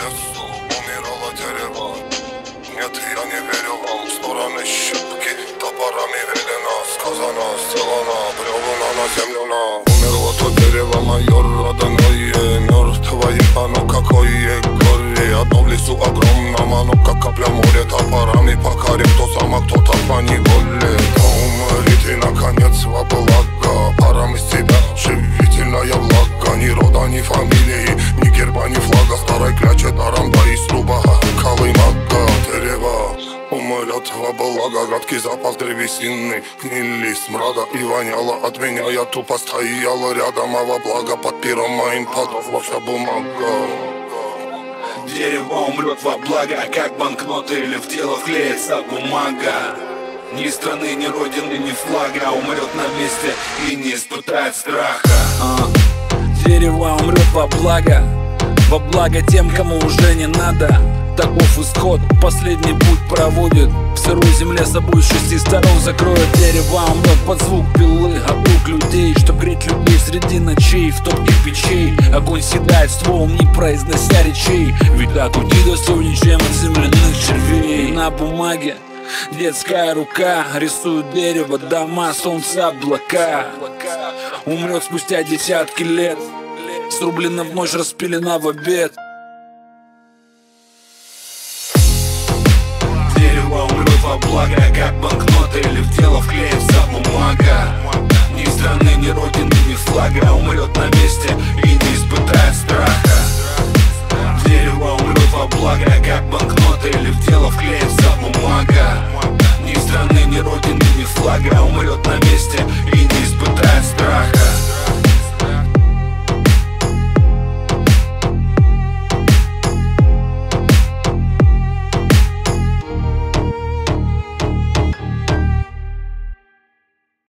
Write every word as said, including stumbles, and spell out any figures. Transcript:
лесу умирало дерево. Нет, я не верю вам. Стороны щепки топорами велено. Сказано, сделано, бревна на землю на. Умерло то дерево мое родное, мертвое, оно какое горе. Одно в лесу огромном, оно как капля моря. Топорами по коре, кто сам, а кто-то по неволе. Да умрите наконец во благо. Парам из тебя живительная влага. Ни рода, ни фамилии, ни герба, ни флага. Старой кляче даром, да и сруба колымага. Дерево умрет во благо. Гадкий запах древесины, гнили смрада и воняло от меня. Я тупо стоял рядом, а во благо под пером моим подохла вся бумага. Дерево умрет во благо, как банкноты или в тело вклеится бумага. Ни страны, ни родины, ни флага. Умрет на месте и не испытает страха. а, Дерево умрет во благо, во благо тем, кому уже не надо. Таков исход, последний путь проводит в сырой земле собой с шести сторон закроет. Дерево умрет под звук пилы от рук людей, чтоб греть людей среди ночей в топких печей. Огонь съедает ствол, не произнося речей, ведь так уйти достойнее, чем от земляных червей. На бумаге детская рука рисует дерево, дома, солнце, облака. Умрет спустя десятки лет, срублена в ночь, распилена в обед. Дерево умрет во благо, как банкноты или в тело вклеится бумага. Ни страны, ни родины, ни флага. Умрет на месте и не испытает страха. Дерево умрет во благо, как банкноты или в тело вклеится бумага. Ни страны, ни родины, ни флага. Умрет на месте и